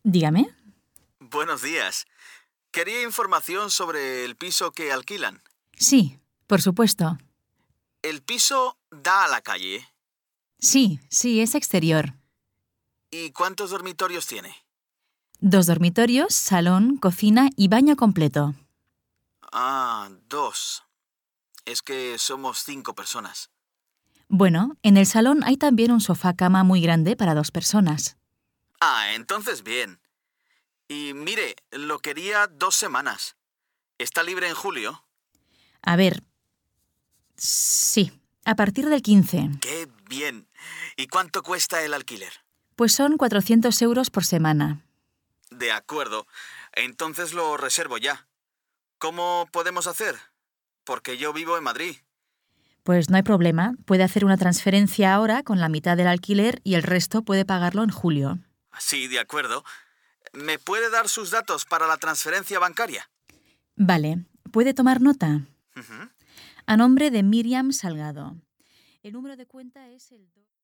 Dígame. Buenos días. Quería información sobre el piso que alquilan. Sí, por supuesto. ¿El piso da a la calle? Sí, es exterior. ¿Y cuántos dormitorios tiene? 2 dormitorios, salón, cocina y baño completo. Ah, 2. Es que somos 5 personas. Bueno, en el salón hay también un sofá-cama muy grande para 2 personas. Ah, entonces bien. Y mire, lo quería 2 semanas. ¿Está libre en julio? A ver, sí, a partir del 15. ¡Qué bien! ¿Y cuánto cuesta el alquiler? Pues son 400 euros por semana. De acuerdo. Entonces lo reservo ya. ¿Cómo podemos hacer? Porque yo vivo en Madrid. Pues no hay problema, puede hacer una transferencia ahora con la mitad del alquiler y el resto puede pagarlo en julio. Sí, de acuerdo. ¿Me puede dar sus datos para la transferencia bancaria? Vale, ¿puede tomar nota? Ujú. A nombre de Miriam Salgado. El número de cuenta es el